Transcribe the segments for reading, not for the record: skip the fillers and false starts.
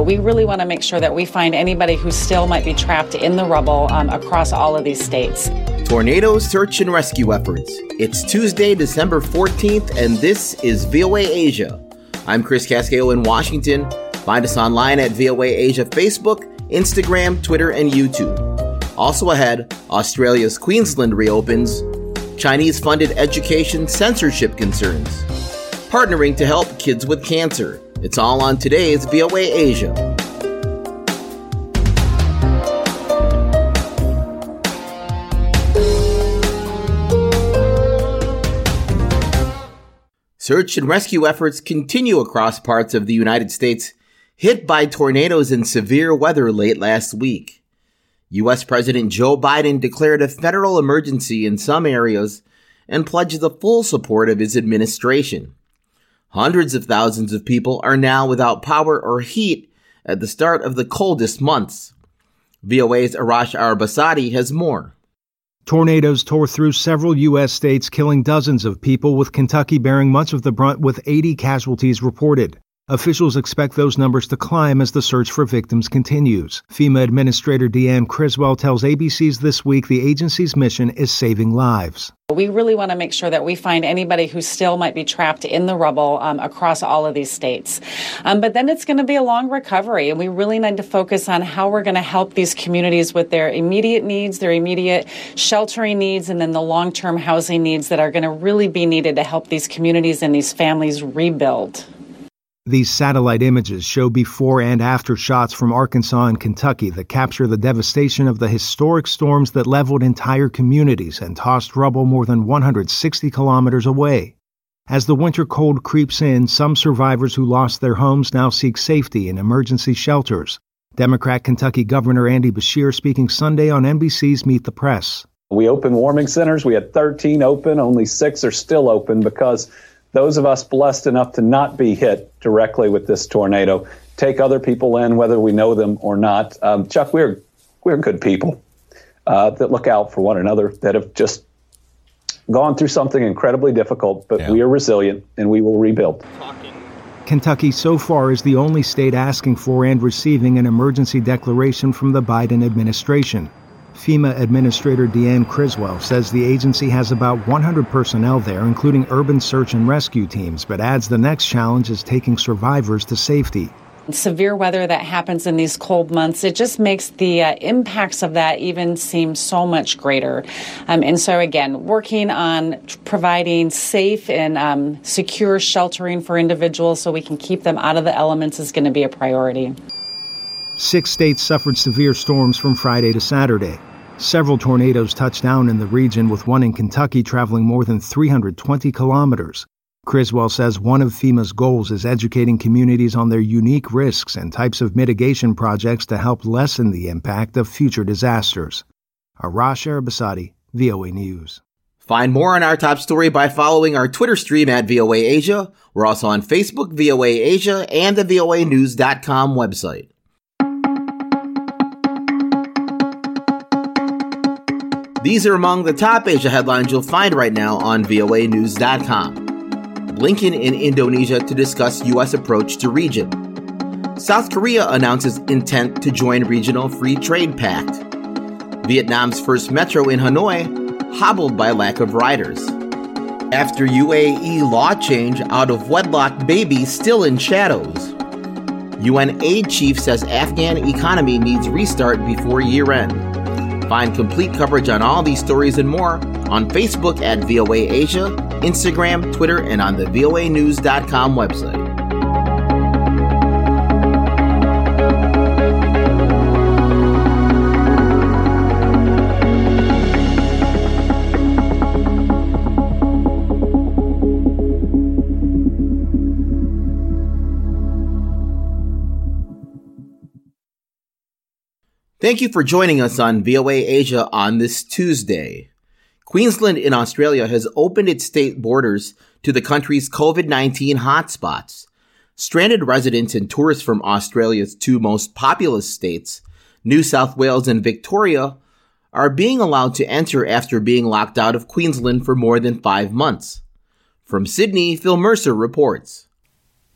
We really want to make sure that we find anybody who still might be trapped in the rubble across all of these states. Tornado search and rescue efforts. It's Tuesday, December 14th, and this is VOA Asia. I'm Chris Casquejo in Washington. Find us online at VOA Asia Facebook, Instagram, Twitter, and YouTube. Also ahead, Australia's Queensland reopens, Chinese-funded education censorship concerns, partnering to help kids with cancer. It's all on today's VOA Asia. Search and rescue efforts continue across parts of the United States hit by tornadoes and severe weather late last week. U.S. President Joe Biden declared a federal emergency in some areas and pledged the full support of his administration. Hundreds of thousands of people are now without power or heat at the start of the coldest months. VOA's Arash Arabasadi has more. Tornadoes tore through several U.S. states, killing dozens of people, with Kentucky bearing much of the brunt with 80 casualties reported. Officials expect those numbers to climb as the search for victims continues. FEMA Administrator Deanne Criswell tells ABC's This Week the agency's mission is saving lives. We really want to make sure that we find anybody who still might be trapped in the rubble across all of these states. But then it's going to be a long recovery, and we really need to focus on how we're going to help these communities with their immediate needs, their immediate sheltering needs, and then the long-term housing needs that are going to really be needed to help these communities and these families rebuild. These satellite images show before and after shots from Arkansas and Kentucky that capture the devastation of the historic storms that leveled entire communities and tossed rubble more than 160 kilometers away. As the winter cold creeps in, some survivors who lost their homes now seek safety in emergency shelters. Democrat Kentucky Governor Andy Beshear speaking Sunday on NBC's Meet the Press. We opened warming centers. We had 13 open. Only 6 are still open because those of us blessed enough to not be hit directly with this tornado take other people in, whether we know them or not. Chuck, we're good people that look out for one another, that have just gone through something incredibly difficult, but we are resilient and we will rebuild. Kentucky so far is the only state asking for and receiving an emergency declaration from the Biden administration. FEMA Administrator Deanne Criswell says the agency has about 100 personnel there, including urban search and rescue teams, but adds the next challenge is taking survivors to safety. Severe weather that happens in these cold months, it just makes the impacts of that even seem so much greater. And so, again, working on providing safe and secure sheltering for individuals so we can keep them out of the elements is going to be a priority. 6 states suffered severe storms from Friday to Saturday. Several tornadoes touched down in the region, with one in Kentucky traveling more than 320 kilometers. Criswell says one of FEMA's goals is educating communities on their unique risks and types of mitigation projects to help lessen the impact of future disasters. Arash Arabasadi, VOA News. Find more on our top story by following our Twitter stream at VOA Asia. We're also on Facebook, VOA Asia, and the voanews.com website. These are among the top Asia headlines you'll find right now on voanews.com. Blinken in Indonesia to discuss U.S. approach to region. South Korea announces intent to join regional free trade pact. Vietnam's first metro in Hanoi hobbled by lack of riders. After UAE law change, out-of-wedlock baby still in shadows. UN aid chief says Afghan economy needs restart before year-end. Find complete coverage on all these stories and more on Facebook at VOA Asia, Instagram, Twitter, and on the voanews.com website. Thank you for joining us on VOA Asia on this Tuesday. Queensland in Australia has opened its state borders to the country's COVID-19 hotspots. Stranded residents and tourists from Australia's 2 most populous states, New South Wales and Victoria, are being allowed to enter after being locked out of Queensland for more than 5 months. From Sydney, Phil Mercer reports.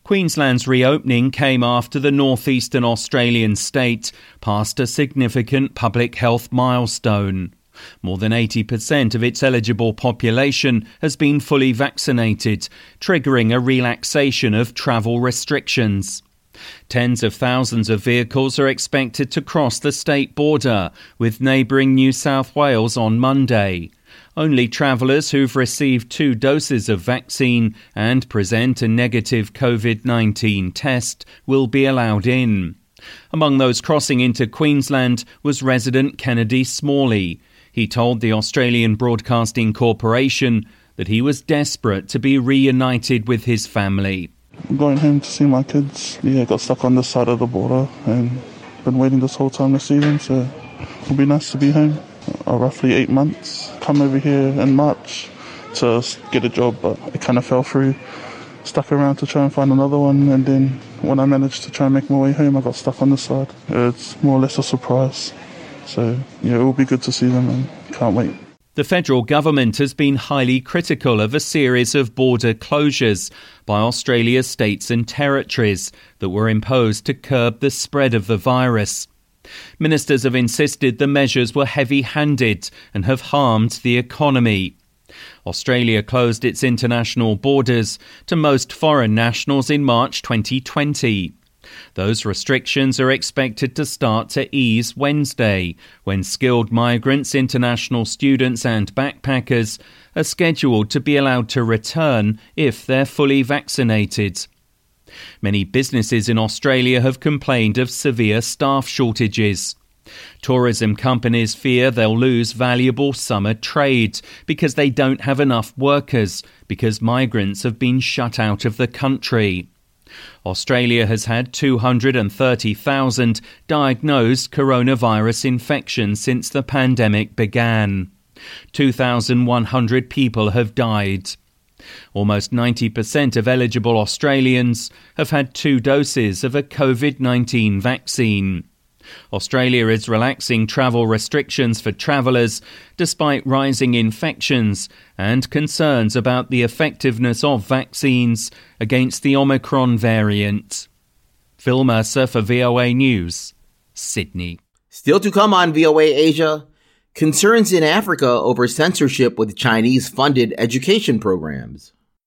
Queensland's reopening came after the northeastern Australian state passed a significant public health milestone. More than 80% of its eligible population has been fully vaccinated, triggering a relaxation of travel restrictions. Tens of thousands of vehicles are expected to cross the state border with neighbouring New South Wales on Monday. Only travellers who've received 2 doses of vaccine and present a negative COVID-19 test will be allowed in. Among those crossing into Queensland was resident Kennedy Smalley. He told the Australian Broadcasting Corporation that he was desperate to be reunited with his family. I'm going home to see my kids. Yeah, got stuck on this side of the border and been waiting this whole time to see them, so it'll be nice to be home. Roughly 8 months. Come over here in March to get a job, but it kind of fell through. Stuck around to try and find another one, and then when I managed to try and make my way home, I got stuck on this side. It's more or less a surprise. So, yeah, it will be good to see them and can't wait. The federal government has been highly critical of a series of border closures by Australia's states and territories that were imposed to curb the spread of the virus. Ministers have insisted the measures were heavy-handed and have harmed the economy. Australia closed its international borders to most foreign nationals in March 2020. Those restrictions are expected to start to ease Wednesday, when skilled migrants, international students and backpackers are scheduled to be allowed to return if they're fully vaccinated. Many businesses in Australia have complained of severe staff shortages. Tourism companies fear they'll lose valuable summer trade because they don't have enough workers because migrants have been shut out of the country. Australia has had 230,000 diagnosed coronavirus infections since the pandemic began. 2,100 people have died. Almost 90% of eligible Australians have had 2 doses of a COVID-19 vaccine. Australia is relaxing travel restrictions for travellers despite rising infections and concerns about the effectiveness of vaccines against the Omicron variant. Phil Mercer for VOA News, Sydney. Still to come on VOA Asia, concerns in Africa over censorship with Chinese-funded education programs.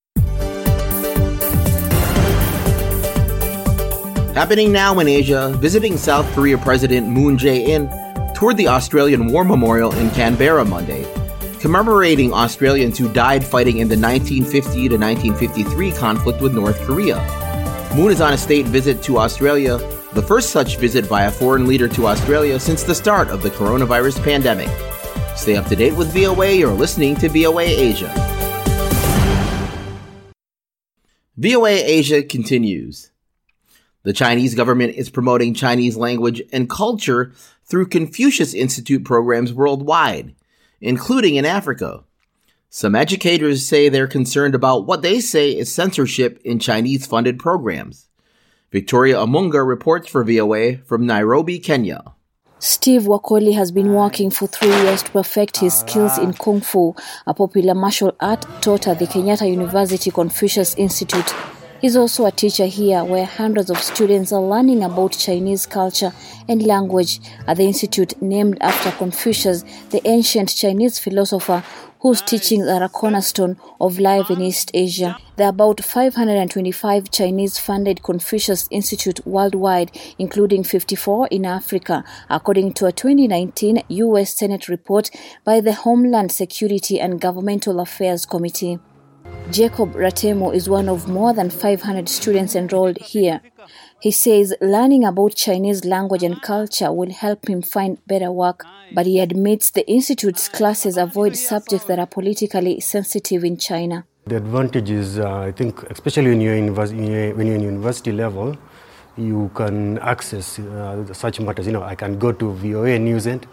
Happening now in Asia, visiting South Korea President Moon Jae-in toured the Australian War Memorial in Canberra Monday, commemorating Australians who died fighting in the 1950 to 1953 conflict with North Korea. Moon is on a state visit to Australia, the first such visit by a foreign leader to Australia since the start of the coronavirus pandemic. Stay up to date with VOA. You're listening to VOA Asia. VOA Asia continues. The Chinese government is promoting Chinese language and culture through Confucius Institute programs worldwide, including in Africa. Some educators say they're concerned about what they say is censorship in Chinese-funded programs. Victoria Amunga reports for VOA from Nairobi, Kenya. Steve Wakoli has been working for 3 years to perfect his skills in Kung Fu, a popular martial art taught at the Kenyatta University Confucius Institute. He's also a teacher here, where hundreds of students are learning about Chinese culture and language at the institute named after Confucius, the ancient Chinese philosopher whose teachings are a cornerstone of life in East Asia. There are about 525 Chinese-funded Confucius Institute worldwide, including 54 in Africa, according to a 2019 U.S. Senate report by the Homeland Security and Governmental Affairs Committee. Jacob Ratemo is one of more than 500 students enrolled here. He says learning about Chinese language and culture will help him find better work, but he admits the institute's classes avoid subjects that are politically sensitive in China. The advantage is, I think, especially when you're in university level, you can access such matters. I can go to VOA News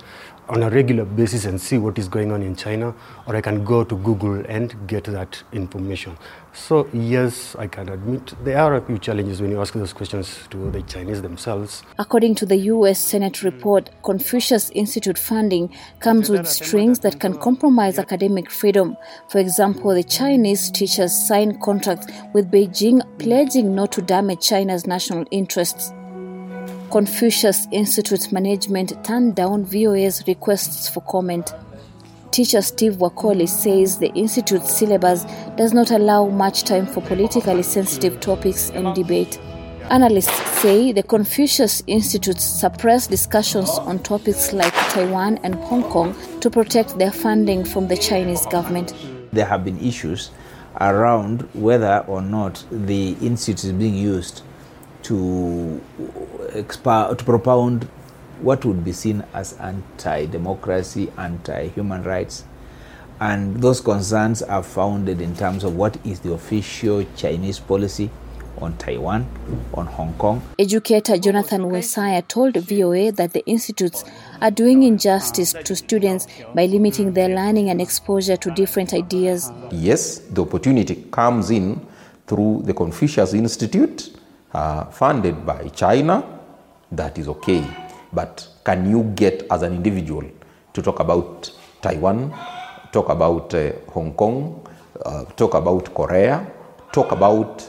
on a regular basis and see what is going on in China, or I can go to Google and get that information. So yes, I can admit there are a few challenges when you ask those questions to the Chinese themselves. According to the U.S. Senate report, Confucius Institute funding comes with strings that can compromise academic freedom. For example, the Chinese teachers signed contracts with Beijing pledging not to damage China's national interests. Confucius Institute management turned down VOA's requests for comment. Teacher Steve Wakoli says the institute's syllabus does not allow much time for politically sensitive topics and debate. Analysts say the Confucius Institute suppressed discussions on topics like Taiwan and Hong Kong to protect their funding from the Chinese government. There have been issues around whether or not the institute is being used to propound what would be seen as anti-democracy, anti-human rights. And those concerns are founded in terms of what is the official Chinese policy on Taiwan, on Hong Kong. Educator Jonathan Wesaya told VOA that the institutes are doing injustice to students by limiting their learning and exposure to different ideas. Yes, the opportunity comes in through the Confucius Institute, funded by China. That is okay. But can you get as an individual to talk about Taiwan, talk about Hong Kong, talk about Korea, talk about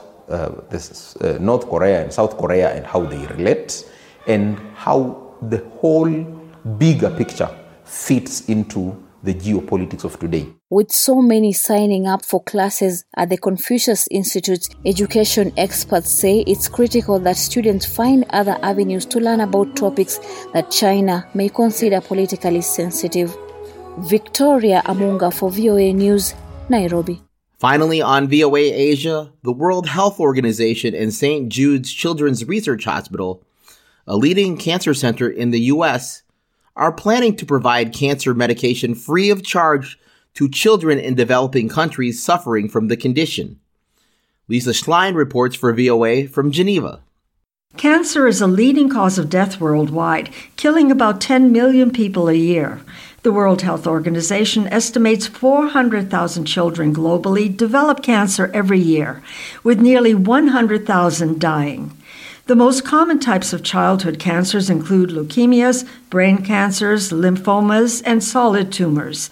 North Korea and South Korea and how they relate, and how the whole bigger picture fits into the geopolitics of today? With so many signing up for classes at the Confucius Institute, education experts say it's critical that students find other avenues to learn about topics that China may consider politically sensitive. Victoria Amunga for VOA News, Nairobi. Finally, on VOA Asia, the World Health Organization and St. Jude's Children's Research Hospital, a leading cancer center in the U.S., are planning to provide cancer medication free of charge to children in developing countries suffering from the condition. Lisa Schlein reports for VOA from Geneva. Cancer is a leading cause of death worldwide, killing about 10 million people a year. The World Health Organization estimates 400,000 children globally develop cancer every year, with nearly 100,000 dying. The most common types of childhood cancers include leukemias, brain cancers, lymphomas, and solid tumors.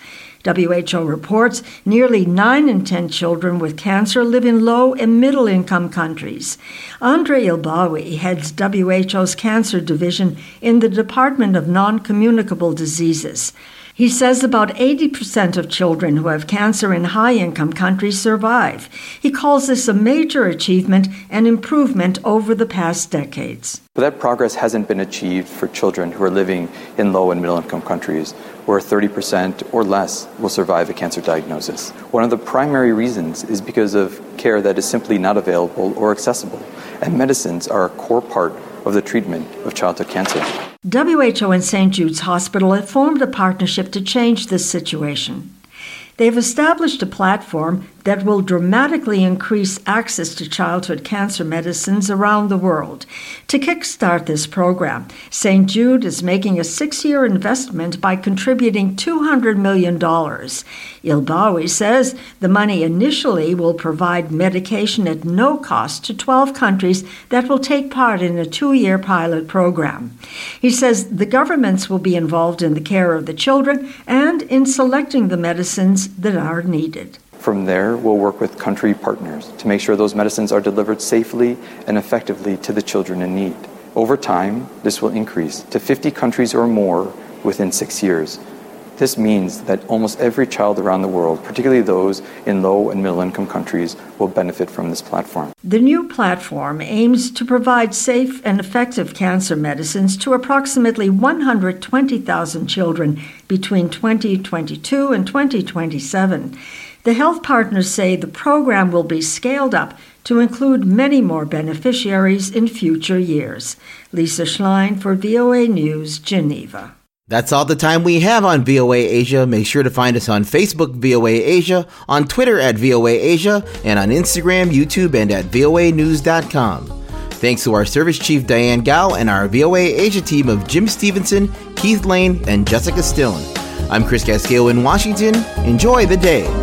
WHO reports nearly 9 in 10 children with cancer live in low and middle-income countries. Andre Ilbawi heads WHO's Cancer Division in the Department of Non-Communicable Diseases. He says about 80% of children who have cancer in high-income countries survive. He calls this a major achievement and improvement over the past decades. But that progress hasn't been achieved for children who are living in low and middle-income countries, where 30% or less will survive a cancer diagnosis. One of the primary reasons is because of care that is simply not available or accessible, and medicines are a core part of the treatment of childhood cancer. WHO and St. Jude's Hospital have formed a partnership to change this situation. They've established a platform that will dramatically increase access to childhood cancer medicines around the world. To kickstart this program, St. Jude is making a 6-year investment by contributing $200 million. Ilbawi says the money initially will provide medication at no cost to 12 countries that will take part in a 2-year pilot program. He says the governments will be involved in the care of the children and in selecting the medicines that are needed. From there, we'll work with country partners to make sure those medicines are delivered safely and effectively to the children in need. Over time, this will increase to 50 countries or more within 6 years. This means that almost every child around the world, particularly those in low and middle-income countries, will benefit from this platform. The new platform aims to provide safe and effective cancer medicines to approximately 120,000 children between 2022 and 2027. The health partners say the program will be scaled up to include many more beneficiaries in future years. Lisa Schlein for VOA News, Geneva. That's all the time we have on VOA Asia. Make sure to find us on Facebook, VOA Asia, on Twitter at VOA Asia, and on Instagram, YouTube, and at voanews.com. Thanks to our service chief, Diane Gao, and our VOA Asia team of Jim Stevenson, Keith Lane, and Jessica Stone. I'm Chris Castillo in Washington. Enjoy the day.